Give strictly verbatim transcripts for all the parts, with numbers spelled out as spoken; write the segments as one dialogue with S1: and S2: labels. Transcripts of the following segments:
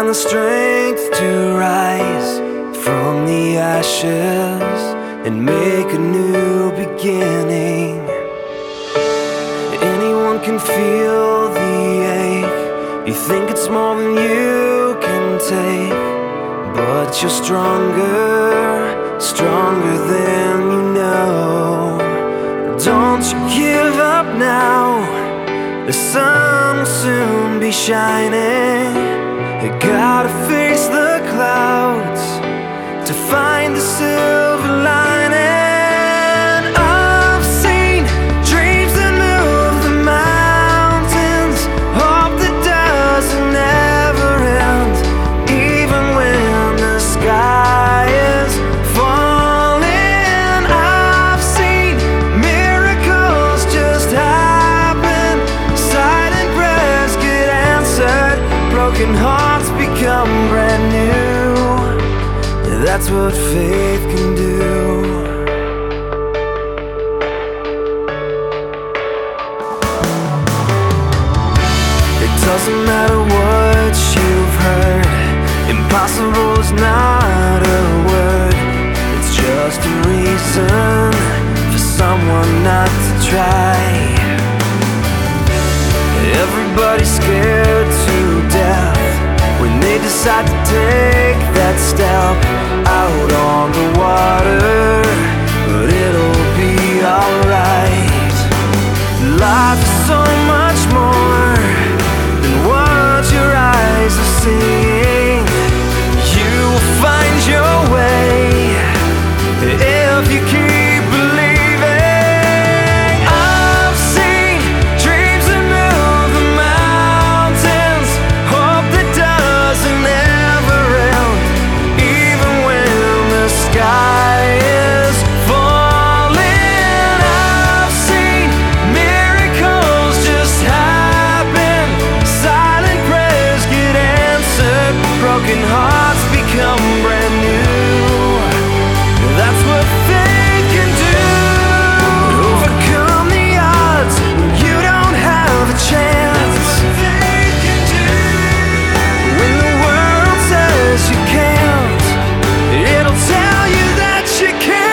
S1: find the strength to rise from the ashes and make a new beginning. Anyone can feel the ache. You think it's more than you can take, but you're stronger, stronger than you know. Don't you give up now. The sun will soon be shining. You gotta face the clouds to find the silver lining. I've seen dreams that move the mountains, hope that doesn't ever end, even when the sky is falling. I've seen miracles just happen, silent prayers get answered, broken hearts become brand new. That's what faith can do. It doesn't matter what you've heard, impossible is not a word. It's just a reason for someone not to try. Everybody's scared to death when they decide to take that step out on the water, but it'll be alright. Life is so much more than what your eyes are seeing. You will find your way if you keep believing. I've seen dreams that move the mountains, hope that doesn't ever end, even when the sky is falling. I've seen miracles just happen, silent prayers get answered, broken hearts become brand new. That's what faith can do. Overcome the odds when you don't have a chance. Faith can do. When the world says you can't, it'll tell you that you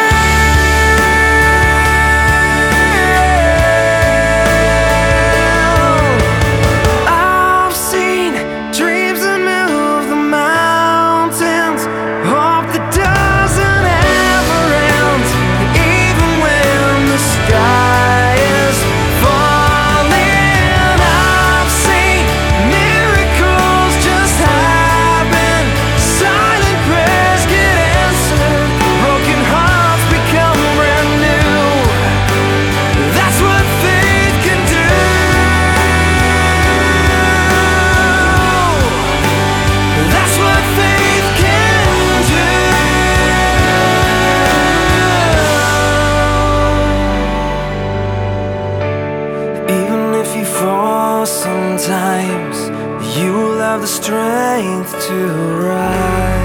S1: can. I've seen dreams that move the mountains, hope that doesn't ever end, even when the sky is falling. I've seen miracles just happen, silent prayers get answered, broken hearts become brand new. That's what faith can do. That's what faith can do. Even if you fall sometimes, you will have the strength to rise.